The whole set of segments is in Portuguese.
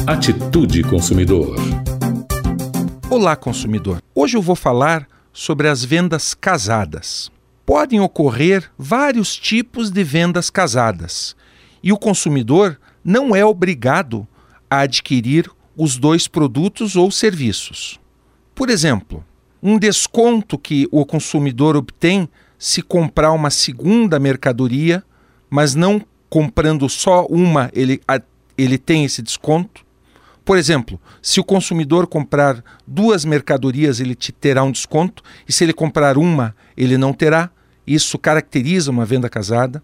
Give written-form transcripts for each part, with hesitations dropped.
Atitude Consumidor. Olá, consumidor. Hoje eu vou falar sobre as vendas casadas. Podem ocorrer vários tipos de vendas casadas e o consumidor não é obrigado a adquirir os dois produtos ou serviços. Por exemplo, um desconto que o consumidor obtém se comprar uma segunda mercadoria, mas não comprando só uma, ele tem esse desconto. Por exemplo, se o consumidor comprar duas mercadorias, ele terá um desconto, e se ele comprar uma, ele não terá. Isso caracteriza uma venda casada.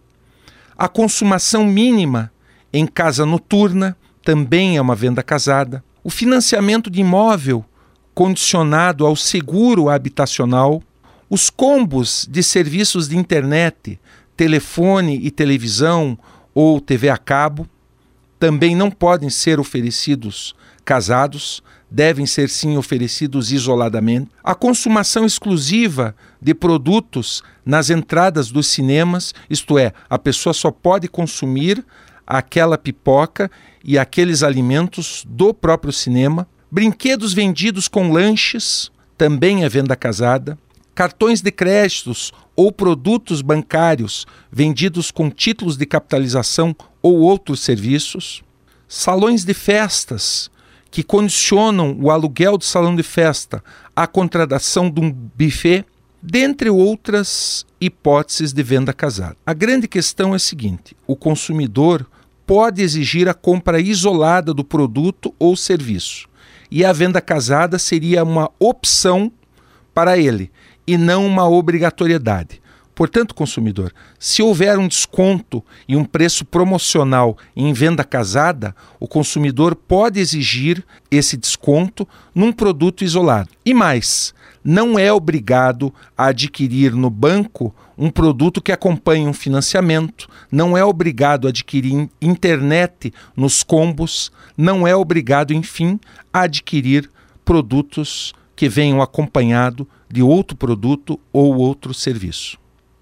A consumação mínima em casa noturna também é uma venda casada. O financiamento de imóvel condicionado ao seguro habitacional. Os combos de serviços de internet, telefone e televisão ou TV a cabo também não podem ser oferecidos casados, devem ser sim oferecidos isoladamente. A consumação exclusiva de produtos nas entradas dos cinemas, isto é, a pessoa só pode consumir aquela pipoca e aqueles alimentos do próprio cinema. Brinquedos vendidos com lanches também é venda casada. Cartões de créditos ou produtos bancários vendidos com títulos de capitalização ou outros serviços. Salões de festas que condicionam o aluguel do salão de festa à contratação de um buffet, dentre outras hipóteses de venda casada. A grande questão é a seguinte: o consumidor pode exigir a compra isolada do produto ou serviço, e a venda casada seria uma opção para ele e não uma obrigatoriedade. Portanto, consumidor, se houver um desconto e um preço promocional em venda casada, o consumidor pode exigir esse desconto num produto isolado. E mais, não é obrigado a adquirir no banco um produto que acompanhe um financiamento, não é obrigado a adquirir internet nos combos, não é obrigado, enfim, a adquirir produtos que venham acompanhado de outro produto ou outro serviço.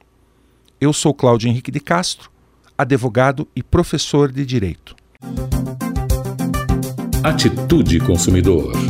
Eu sou Cláudio Henrique de Castro, advogado e professor de Direito. Atitude Consumidor.